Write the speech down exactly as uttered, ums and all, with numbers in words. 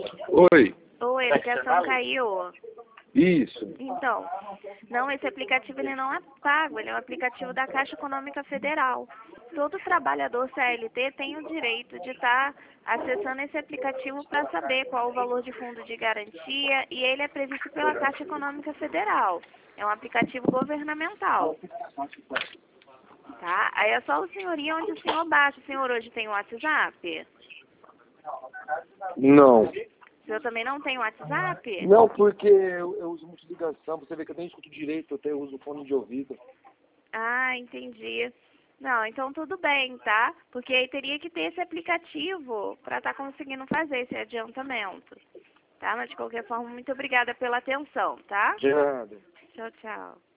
Oi. Oi, a ligação caiu. Isso. Então, não, esse aplicativo ele não é pago, ele é um aplicativo da Caixa Econômica Federal. Todo trabalhador C L T tem o direito de estar acessando esse aplicativo para saber qual o valor de fundo de garantia e ele é previsto pela Caixa Econômica Federal. É um aplicativo governamental. Tá? Aí é só o senhor ir onde o senhor baixa. O senhor hoje tem o WhatsApp? Não. O senhor também não tem o WhatsApp? Não, porque eu, eu uso muito ligação. Você vê que eu nem escuto direito, eu até uso fone de ouvido. Ah, entendi. Não, então tudo bem, tá? Porque aí teria que ter esse aplicativo para estar conseguindo fazer esse adiantamento. Tá? Mas de qualquer forma, muito obrigada pela atenção, tá? De nada. Tchau, tchau.